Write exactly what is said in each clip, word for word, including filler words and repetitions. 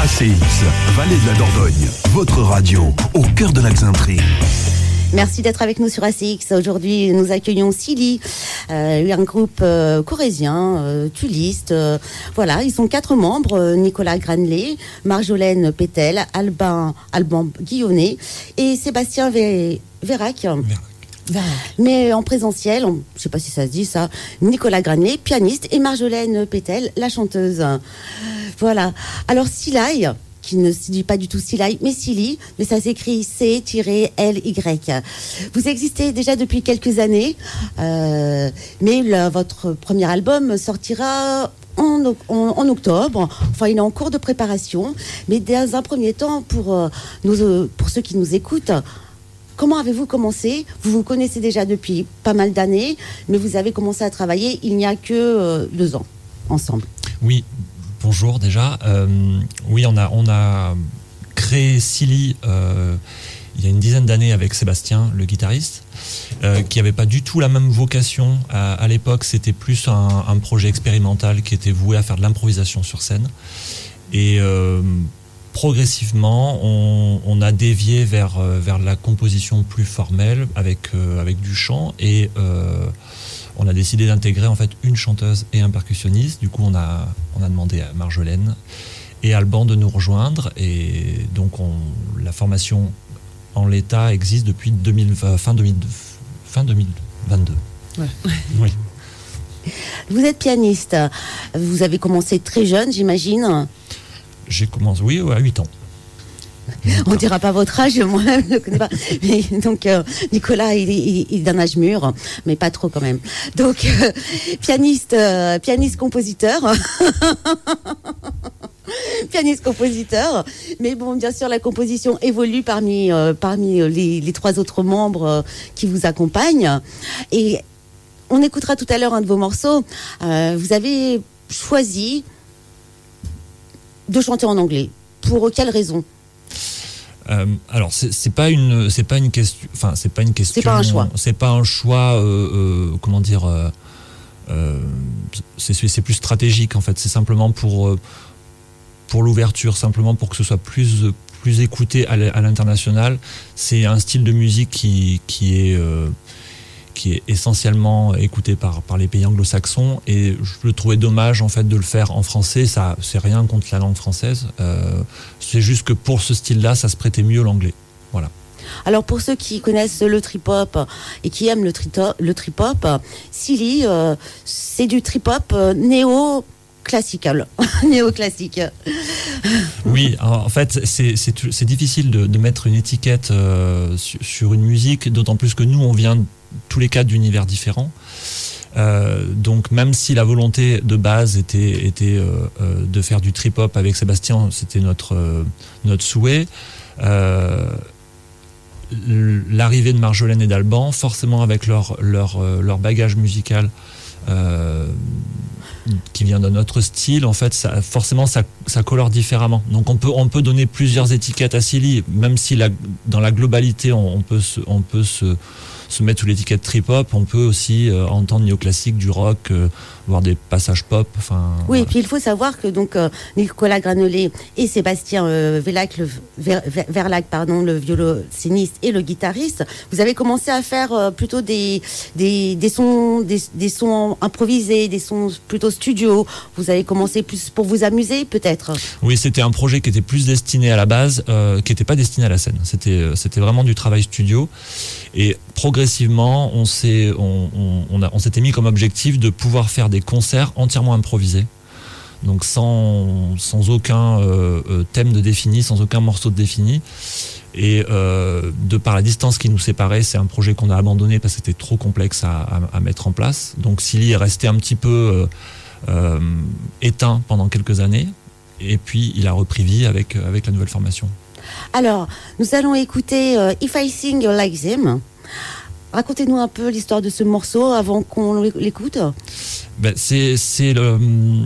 A C X, Vallée de la Dordogne, votre radio, au cœur de l'Axentrie. Merci d'être avec nous sur A C X. Aujourd'hui, nous accueillons Silly, euh, un groupe euh, corrézien, euh, tuliste. Euh, voilà, ils sont quatre membres, euh, Nicolas Granelé, Marjolaine Pétel, Albin, Alban Guillonnet et Sébastien Vé- Vérac. Vérac. Mais en présentiel, je ne sais pas si ça se dit ça, Nicolas Granelé, pianiste, et Marjolaine Pétel, la chanteuse. Voilà. Alors, Silly, qui ne se dit pas du tout Silly, mais Silly, mais ça s'écrit C L Y. Vous existez déjà depuis quelques années, euh, mais le, votre premier album sortira en, en, en octobre. Enfin, il est en cours de préparation. Mais dans un premier temps, pour, euh, nos, pour ceux qui nous écoutent, comment avez-vous commencé ? Vous vous connaissez déjà depuis pas mal d'années, mais vous avez commencé à travailler il n'y a que euh, deux ans ensemble. Oui. Bonjour déjà. Euh, oui, on a, on a créé Silly euh, il y a une dizaine d'années avec Sébastien, le guitariste, euh, qui n'avait pas du tout la même vocation. À, à l'époque, c'était plus un, un projet expérimental qui était voué à faire de l'improvisation sur scène. Et euh, progressivement, on, on a dévié vers, vers la composition plus formelle avec, euh, avec du chant et euh, on a décidé d'intégrer en fait une chanteuse et un percussionniste. Du coup, on a, on a demandé à Marjolaine et Alban de nous rejoindre. Et donc, on, la formation en l'état existe depuis deux mille, fin, deux mille, fin deux mille vingt-deux. Ouais. Oui. Vous êtes pianiste. Vous avez commencé très jeune, j'imagine. J'ai commencé, oui, à huit ans. On ne dira pas votre âge, moi-même je ne connais pas. Mais, donc, euh, Nicolas, il, il, il est d'un âge mûr, mais pas trop quand même. Donc, euh, pianiste, euh, pianiste-compositeur. Pianiste-compositeur. Mais bon, bien sûr, la composition évolue parmi, euh, parmi les, les trois autres membres euh, qui vous accompagnent. Et on écoutera tout à l'heure un de vos morceaux. Euh, vous avez choisi de chanter en anglais. Pour quelle raison ? Euh, alors c'est, c'est pas une c'est pas une question enfin c'est pas une question c'est pas un choix c'est pas un choix euh, euh, comment dire euh, euh, c'est c'est plus stratégique en fait, c'est simplement pour euh, pour l'ouverture, simplement pour que ce soit plus plus écouté à l'international. C'est un style de musique qui qui est euh, qui est essentiellement écouté par, par les pays anglo-saxons, et je le trouvais dommage en fait de le faire en français. Ça, c'est rien contre la langue française, euh, c'est juste que pour ce style-là, ça se prêtait mieux l'anglais. Voilà. Alors pour ceux qui connaissent le trip-hop et qui aiment le, tri- le trip-hop, Silly, euh, c'est du trip-hop euh, néo classical, néo-classique. Oui, en fait, c'est, c'est, c'est difficile de, de mettre une étiquette euh, sur, sur une musique, d'autant plus que nous, on vient tous les quatre d'univers différents. Euh, donc même si la volonté de base était, était euh, euh, de faire du trip-hop avec Sébastien, c'était notre, euh, notre souhait, euh, l'arrivée de Marjolaine et d'Alban, forcément avec leur, leur, euh, leur bagage musical, euh, qui vient de notre style, en fait, ça, forcément, ça, ça colore différemment. Donc, on peut, on peut donner plusieurs étiquettes à Silly, même si la, dans la globalité, on, on peut se, on peut se, se mettre sous l'étiquette trip-hop. On peut aussi euh, entendre néoclassique, du rock, euh, voir des passages pop. Enfin. Oui, voilà. Et puis il faut savoir que donc euh, Nicolas Granelé et Sébastien euh, Vélac, le, Ver, Ver, Verlac, pardon, le violoncelliste et le guitariste, vous avez commencé à faire euh, plutôt des, des, des sons, des, des sons improvisés, des sons plutôt studio. Vous avez commencé plus pour vous amuser, peut-être. Oui, c'était un projet qui était plus destiné à la base, euh, qui n'était pas destiné à la scène. C'était, c'était vraiment du travail studio. Et progressivement, on s'est, on, on, on, a, on s'était mis comme objectif de pouvoir faire des concerts entièrement improvisés. Donc sans, sans aucun euh, thème de défini, sans aucun morceau de défini. Et euh, de par la distance qui nous séparait, c'est un projet qu'on a abandonné parce que c'était trop complexe à, à, à mettre en place. Donc Silly est resté un petit peu euh, euh, éteint pendant quelques années. Et puis il a repris vie avec, avec la nouvelle formation. Alors, nous allons écouter euh, If I Sing You Like Them. Racontez-nous un peu l'histoire de ce morceau avant qu'on l'écoute. Ben, c'est, c'est le...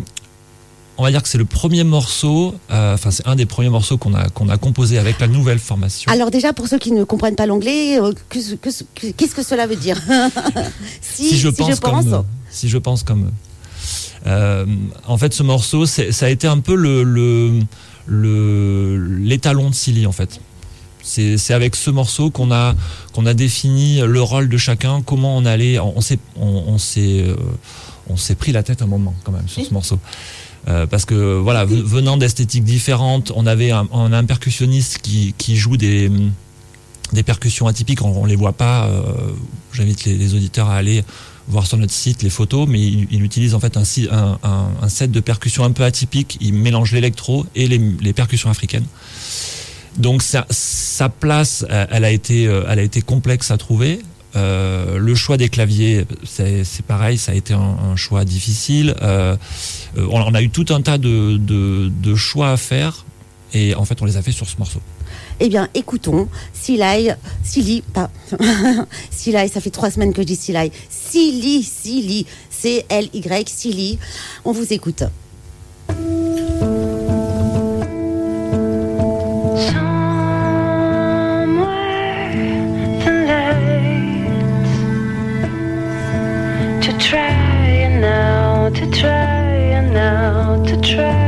On va dire que c'est le premier morceau, euh, enfin c'est un des premiers morceaux qu'on a, qu'on a composé avec la nouvelle formation. Alors déjà, pour ceux qui ne comprennent pas l'anglais, euh, que, que, que, qu'est-ce que cela veut dire? si, si, je si pense je pense comme, si je pense comme... Euh, en fait, ce morceau, c'est, ça a été un peu le, le, le, l'étalon de Silly, en fait. C'est, c'est avec ce morceau qu'on a, qu'on a défini le rôle de chacun, comment on allait. On, on, s'est, on, on, s'est, euh, on s'est pris la tête un moment, quand même, sur ce morceau. Euh, parce que, voilà, venant d'esthétiques différentes, on avait un, on a un percussionniste qui, qui joue des, des percussions atypiques. On ne les voit pas. Euh, j'invite les, les auditeurs à aller voir sur notre site les photos, mais il, il utilise en fait un, un, un, un set de percussions un peu atypiques. Il mélange l'électro et les, les percussions africaines. Donc sa, sa place, elle a été, elle a été complexe à trouver. Euh, le choix des claviers, c'est, c'est pareil, ça a été un, un choix difficile. Euh, on, on a eu tout un tas de, de, de choix à faire, et en fait, on les a fait sur ce morceau. Eh bien, écoutons, Silly, Silly, pas, Silly, ça fait trois semaines que je dis Silly, Silly, Silly, C L Y, Silly. On vous écoute. Try now, to try now, to try.